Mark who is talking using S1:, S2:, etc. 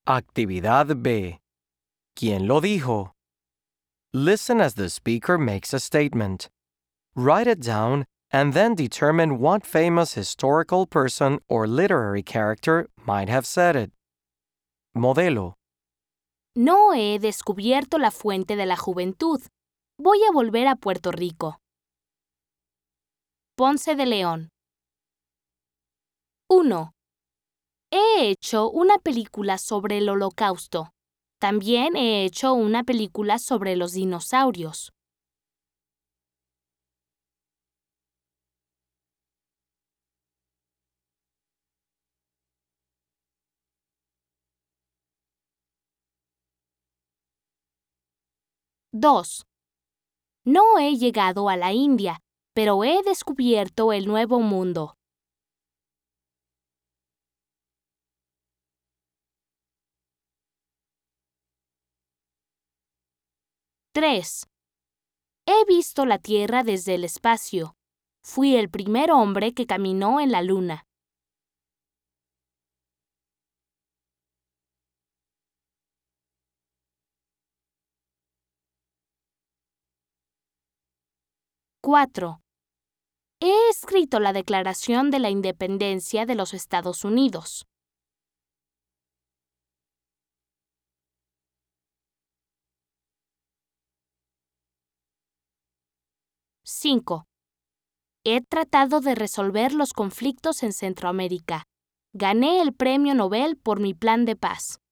S1: Actividad B. ¿Quién lo dijo? Listen as the speaker makes a statement. Write it down and then determine what famous historical person or literary character might have said it. Modelo.
S2: No he descubierto la fuente de la juventud. Voy a volver a Puerto Rico. Ponce de León. 1. He hecho una película sobre el Holocausto. También he hecho una película sobre los dinosaurios. Dos. No he llegado a la India, pero he descubierto el Nuevo Mundo. 3. He visto la Tierra desde el espacio. Fui el primer hombre que caminó en la Luna. 4. He escrito la Declaración de la Independencia de los Estados Unidos. 5. He tratado de resolver los conflictos en Centroamérica. Gané el Premio Nobel por mi plan de paz.